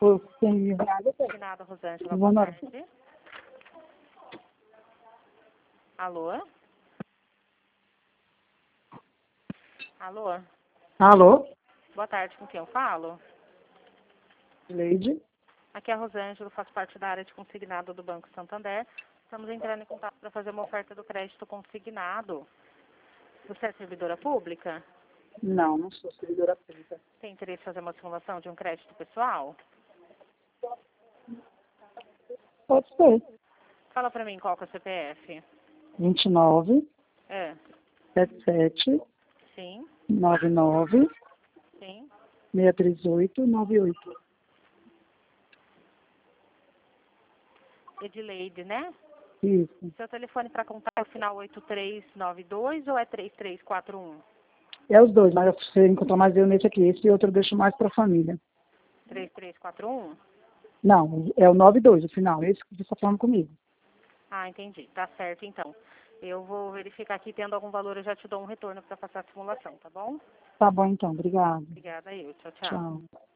por 100 mil reais, eu tenho. Consignado, Rosângela, Boa boa noite. tarde. Alô? Alô? Alô? Boa tarde, com quem eu falo? Leide? Aqui é a Rosângela, faço parte da área de consignado do Banco Santander. Estamos entrando em contato para fazer uma oferta do crédito consignado. Você é servidora pública? Não, não sou servidora pública. Tem interesse em fazer uma simulação de um crédito pessoal? Pode ser. Fala para mim qual que é o CPF. 29, É, 77, sim, 99, sim. 638, 98. Edileide, né? Isso. Seu telefone para contar é o final 8392 ou é 3341? É os dois, mas você encontrou mais eu nesse aqui. Esse outro eu deixo mais para a família. 3341? Não, é o 92, o final. Esse que você está falando comigo. Ah, entendi. Tá certo, então. Eu vou verificar aqui, tendo algum valor, eu já te dou um retorno para passar a simulação, tá bom? Tá bom, então. Obrigada. Obrigada, eu. Tchau, tchau. Tchau.